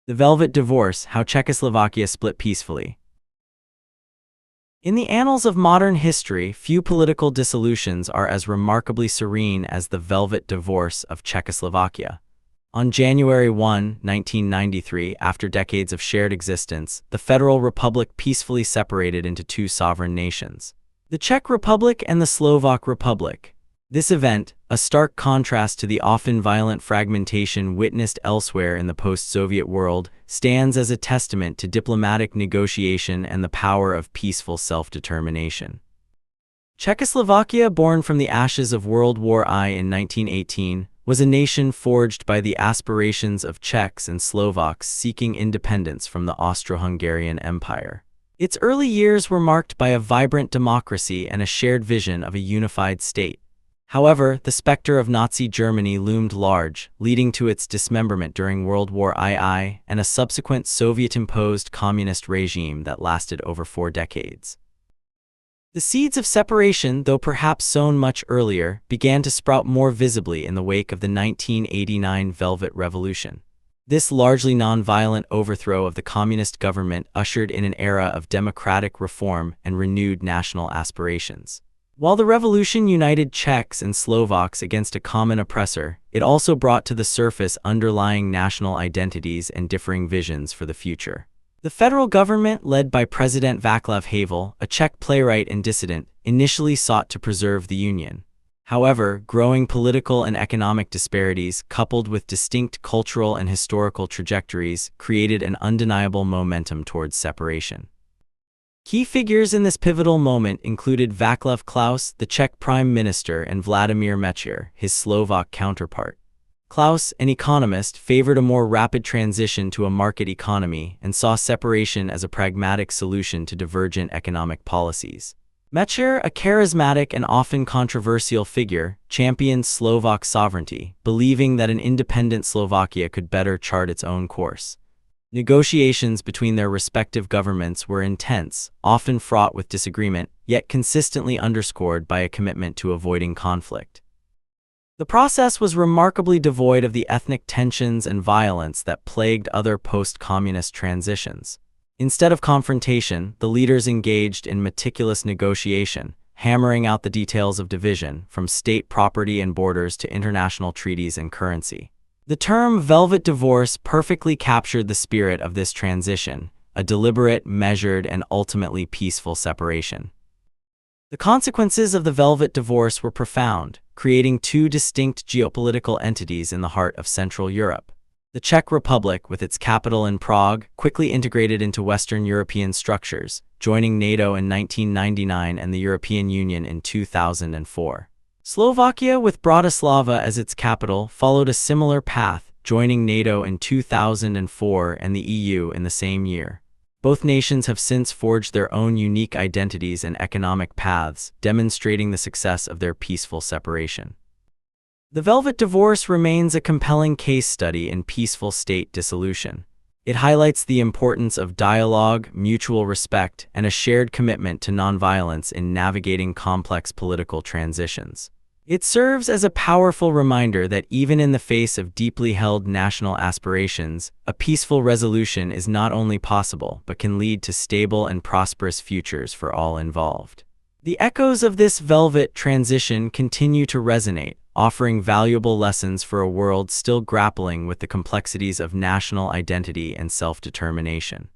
The Velvet Divorce: How Czechoslovakia Split Peacefully. In the annals of modern history, few political dissolutions are as remarkably serene as the Velvet Divorce of Czechoslovakia. On January 1, 1993, after decades of shared existence, the Federal Republic peacefully separated into two sovereign nations, the Czech Republic and the Slovak Republic. This event, a stark contrast to the often violent fragmentation witnessed elsewhere in the post-Soviet world, stands as a testament to diplomatic negotiation and the power of peaceful self-determination. Czechoslovakia, born from the ashes of World War I in 1918, was a nation forged by the aspirations of Czechs and Slovaks seeking independence from the Austro-Hungarian Empire. Its early years were marked by a vibrant democracy and a shared vision of a unified state. However, the specter of Nazi Germany loomed large, leading to its dismemberment during World War II and a subsequent Soviet-imposed communist regime that lasted over 4 decades. The seeds of separation, though perhaps sown much earlier, began to sprout more visibly in the wake of the 1989 Velvet Revolution. This largely non-violent overthrow of the communist government ushered in an era of democratic reform and renewed national aspirations. While the revolution united Czechs and Slovaks against a common oppressor, it also brought to the surface underlying national identities and differing visions for the future. The federal government, led by President Václav Havel, a Czech playwright and dissident, initially sought to preserve the union. However, growing political and economic disparities, coupled with distinct cultural and historical trajectories, created an undeniable momentum towards separation. Key figures in this pivotal moment included Václav Klaus, the Czech Prime Minister, and Vladimír Mečiar, his Slovak counterpart. Klaus, an economist, favored a more rapid transition to a market economy and saw separation as a pragmatic solution to divergent economic policies. Mečiar, a charismatic and often controversial figure, championed Slovak sovereignty, believing that an independent Slovakia could better chart its own course. Negotiations between their respective governments were intense, often fraught with disagreement, yet consistently underscored by a commitment to avoiding conflict. The process was remarkably devoid of the ethnic tensions and violence that plagued other post-communist transitions. Instead of confrontation, the leaders engaged in meticulous negotiation, hammering out the details of division, from state property and borders to international treaties and currency. The term Velvet Divorce perfectly captured the spirit of this transition, a deliberate, measured, and ultimately peaceful separation. The consequences of the Velvet Divorce were profound, creating two distinct geopolitical entities in the heart of Central Europe. The Czech Republic, with its capital in Prague, quickly integrated into Western European structures, joining NATO in 1999 and the European Union in 2004. Slovakia, with Bratislava as its capital, followed a similar path, joining NATO in 2004 and the EU in the same year. Both nations have since forged their own unique identities and economic paths, demonstrating the success of their peaceful separation. The Velvet Divorce remains a compelling case study in peaceful state dissolution. It highlights the importance of dialogue, mutual respect, and a shared commitment to nonviolence in navigating complex political transitions. It serves as a powerful reminder that even in the face of deeply held national aspirations, a peaceful resolution is not only possible but can lead to stable and prosperous futures for all involved. The echoes of this velvet transition continue to resonate, offering valuable lessons for a world still grappling with the complexities of national identity and self-determination.